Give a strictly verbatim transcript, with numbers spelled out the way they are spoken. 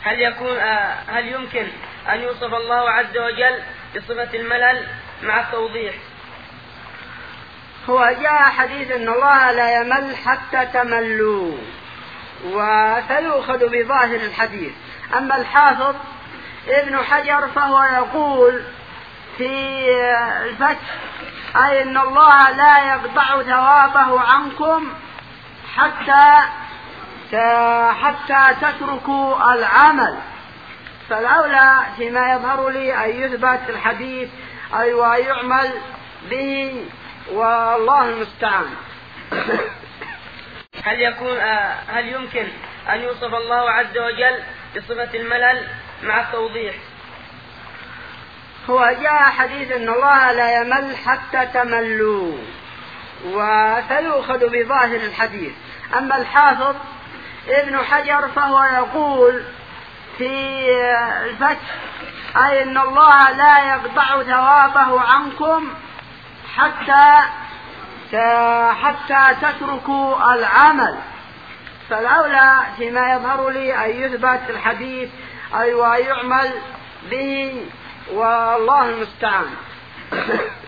هل يكون هل يمكن أن يوصف الله عز وجل بصفة الملل مع التوضيح؟ هو جاء حديث أن الله لا يمل حتى تملوا، وسيؤخذ بظاهر الحديث. أما الحافظ ابن حجر فهو يقول في الفتح أي أن الله لا يقطع ثوابه عنكم حتى حتى تتركوا العمل. فالأولى فيما يظهر لي أن يثبت الحديث أي ويعمل به، والله المستعان. هل يكون هل يمكن أن يوصف الله عز وجل بصفة الملل مع التوضيح؟ هو جاء حديث أن الله لا يمل حتى تملوا، وسيؤخذ بظاهر الحديث. أما الحافظ ابن حجر فهو يقول في الفتح أي أن الله لا يقطع ثوابه عنكم حتى حتى تتركوا العمل. فالأولى فيما يظهر لي أن يثبت الحديث أي ويعمل به، والله المستعان.